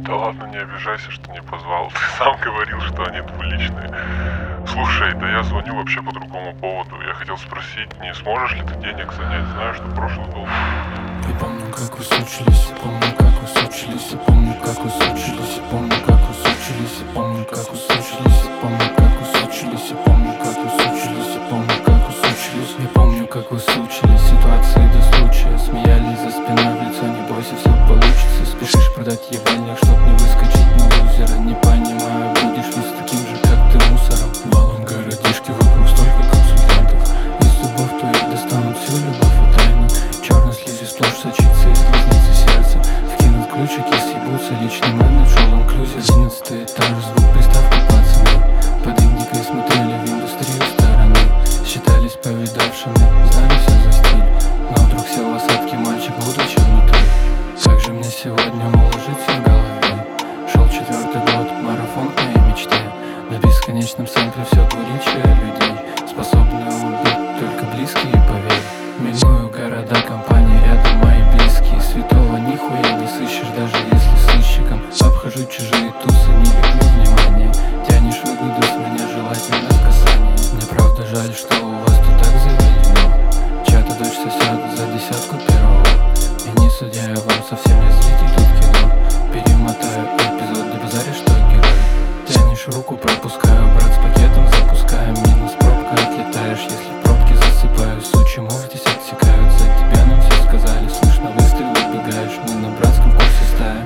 Да ладно, не обижайся, что не позвал. Ты сам говорил, что они двуличные. Слушай, да я звоню вообще по другому поводу. Я хотел спросить, не сможешь ли ты денег занять? Знаю, что прошлый долг. Я помню, как вы сучились, я помню, как вы сучились, я помню, как вы сучились, я помню, как вы сучились, я помню, как вы сучились, я помню, как вы сучились, я помню, как вы сучились, я помню, как вы сучились, я помню, как вы сучились, ситуации до случая, смеялись за спиной в лицо, не бойся, все получится, спешишь продать ебальник, чтоб не выскочить на лузера, не понимаю, будешь ли с таким же, как ты, мусором, валом городишки, вокруг столько консультантов, из зубов твоих достанут всю любовь и тайну, черной слизи сплошь сочится из глазницы сердца, вкинут ключики, съебутся личный менеджер, шел инклюзив, 11 этаж, звук приставки пацаны, под индикой смотрели в индустрию стороны, считались повидавшими, знали все за стиль, но вдруг сел в осадке мальчик, будучи внутри. Как же мне сегодня уложиться в голове? Шел 4-й год, марафон к моей мечте, на бесконечном сэмпле все двуличие людей, способны убить только близкие, поверь. Миную города, компании рядом мои близкие, святого нихуя не сыщешь, даже если сыщиком. Обхожу чужие тусы, не люблю внимания, тянешь выгоду с меня, желательно в касании. Мне правда жаль, что у вас тут так заведено, чья-то дочь сосет за десятку первого. И не судья я вам совсем, я зритель тут в кино, перемотаю эпизод, не базаришь, что герой. Тянешь руку, пропускаю, брат с пакетом запускаем, минус пробка, отлетаешь, если в пробке засыпаю. Сучьи мув здесь отсекают, за тебя нам все сказали, слышно выстрел, убегаешь, мы на братском курсе стаи.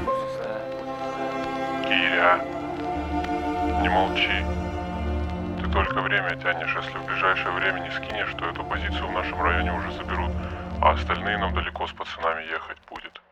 Киря, не молчи. Ты только время тянешь. Если в ближайшее время не скинешь, то эту позицию в нашем районе уже заберут, а остальные нам далеко с пацанами ехать будет.